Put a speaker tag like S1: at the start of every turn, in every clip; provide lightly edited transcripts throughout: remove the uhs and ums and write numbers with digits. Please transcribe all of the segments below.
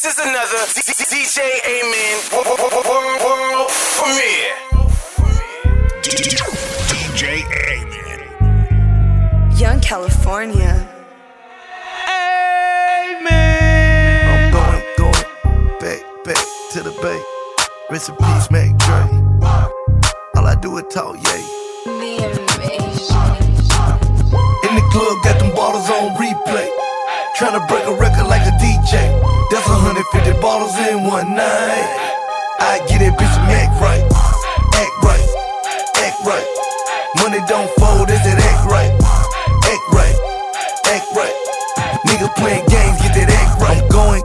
S1: This is another DJ Amen world premiere.
S2: DJ Amen.
S3: Young California.
S4: I'm going back to the bay. Rest in peace, Mac Dre. All I do is talk, yay. In the club, got them bottles on replay. Tryna break a record like a DJ. That's 150 bottles in one night. I get that bitch Mac right. Act right, act right. Money don't fold, it's that act right. Act right, act right. Nigga playing games, get that act right. I'm going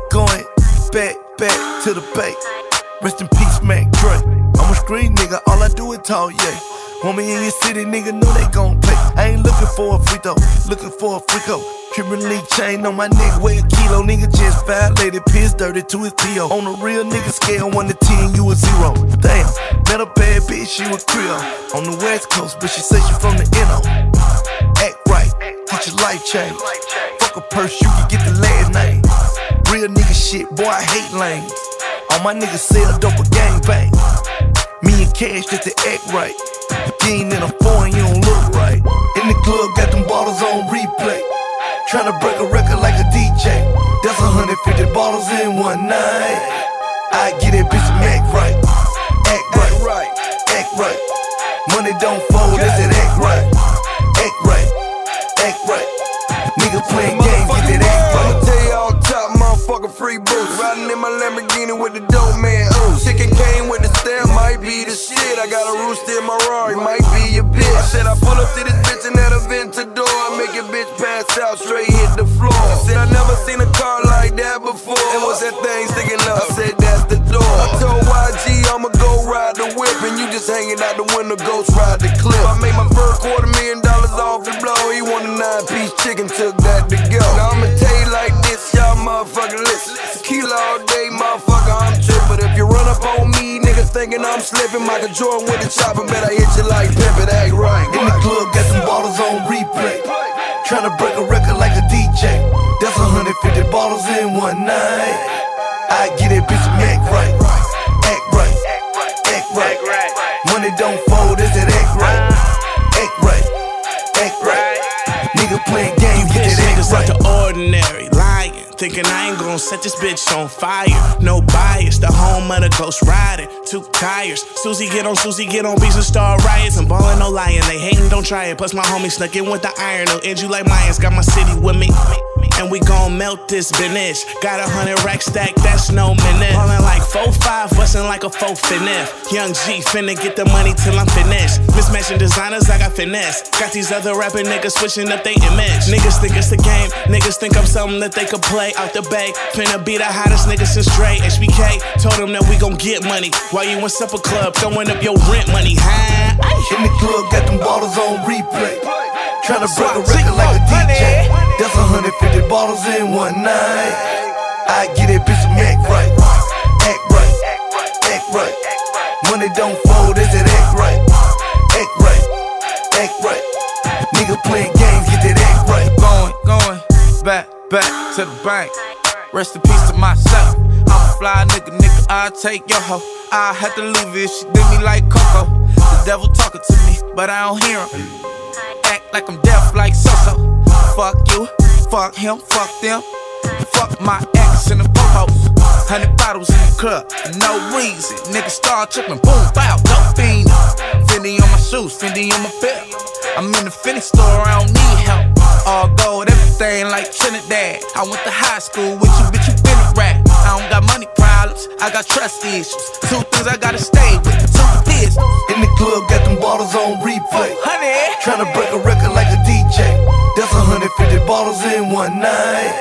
S4: back to the bay. Rest in peace, Mac Dre. I'm a street nigga, all I do is talk, yeah. Homie in your city, nigga know they gon' pay. I ain't looking for a free throw, looking for a freako. Trippin' league chain on my neck, weigh a kilo. Nigga just violated, piss dirty to his P.O. On a real nigga scale, 1 to 10, you a 0. Damn, met a bad bitch, she was Creole. On the West Coast, but she say she from the N.O. Act right, get your life change. Fuck a purse, you can get the last name. Real nigga shit, boy, I hate lanes. All my niggas sell dope or gangbang. Me and Cash just to act right. You ain't in a foreign, you don't look right. In the club, got them bottles on replay. Tryna break a record like a DJ. That's 150 bottles in one night. I get that bitch Mac right. Act right, act right. Money don't fold, it's that act right. Act right, act right. Nigga playing games, get that act right.
S5: I'ma tell you all top, motherfucking free boots. Riding in my Lamborghini with the dope man, ooh. Chicken came with the stamp, might be the shit. I got a rooster in my Rari, might be your bitch. I said I pull up to this bitch and at a Ventador. I make your bitch pass out, straight hit the floor. I said I never seen a car like that before. And what's that thing sticking up? I said that's the door. I told YG I'ma go ride the whip, and you just hanging out the window, ghost ride the clip. I made my first $250,000 off the blow. He want a 9-piece chicken, took that to go. Now I'ma tell you like this, y'all motherfucking listen. Tequila all day, motherfucker, I'm trippin'. But if you run up on me, nigga thinking I'm slipping, Michael Jordan with the chopper, bet I hit you like pimpin', act right.
S4: In the club, got some bottles on replay. Tryna break a record like a DJ. That's 150 bottles in one night. I get that bitch Mac right. Act right, act right. Money don't fold, it's that act right. Act right, act right. Nigga playing games, get that act right.
S6: Like the ordinary, lying, thinking I ain't gon' set this bitch on fire. No bias, the home of the ghost riding. 2 tires, Susie get on beats and start riots. I'm ballin', no lying, they hatin', don't try it. Plus my homie snuck in with the iron. No injury like Mayans, got my city with me. And we gon' melt this business. Got 100 rack stack, that's no minute. Ballin' like 4-5, bustin' like a 4-5. Young G finna get the money till I'm finished. Mismatching designers, I got finesse. Got these other rapping niggas switching up they image. Niggas think it's the game, niggas think I'm something that they could play out the bay. Finna be the hottest nigga since Dre. HBK told them that we gon' get money while you in supper club throwing up your rent money.
S4: In the club, got them bottles on replay. Tryna break a record like a DJ. That's 150 bottles in one night. I get that bitch Mac right. Act right, act right. Money don't fold, it's that act right. Act right, act right. Nigga playing games, get that act right.
S7: Going back to the bank. Rest in peace to myself. I'm a fly nigga, I'll take your hoe. I had to leave it if she did me like Coco. The devil talking to me, but I don't hear him. Act like I'm deaf like So-So. Fuck you, fuck him, fuck them. Fuck my ex and the po-pos. 100 bottles in the club, for no reason. Niggas start tripping, boom, bow, dope fiend. Fendi on my shoes, Fendi on my belt. I'm in the Fendi store, I don't need help. All gold, everything like Trinidad. I went to high school with you, bitch, you been a rat. I don't got money problems, I got trust issues. 2 things I gotta stay with, 2 pistols.
S4: In the club, got them bottles on replay.
S7: Honey,
S4: Tryna break a record like a DJ. That's 150 bottles in one night.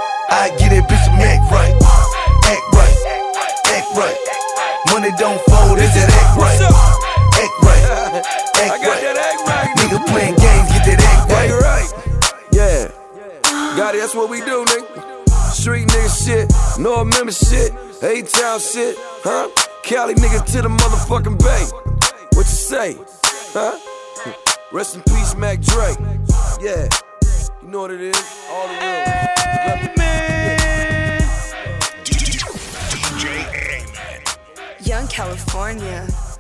S4: I get that bitch Mac right. Act right, act right. Money don't fold, it's that act right. Act right, act right. Nigga playing games, get that act right.
S5: Yeah, got it, that's what we do, nigga. Street nigga shit, no member shit, A-Town shit, huh? Cali nigga to the motherfucking bay. What you say, huh? Rest in peace, Mac Dre. Yeah, you know what it is, all the real.
S2: California.